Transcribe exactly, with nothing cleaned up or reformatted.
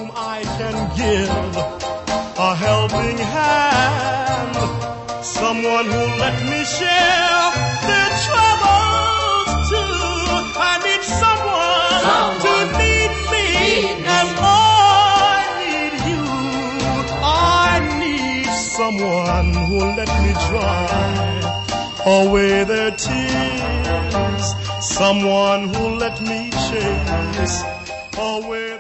whom I can give a helping hand, someone who'll let me share their troubles too. I need someone, someone to need me, need me as I need you. I need someone who'll let me dry away their tears, someone who'll let me chase away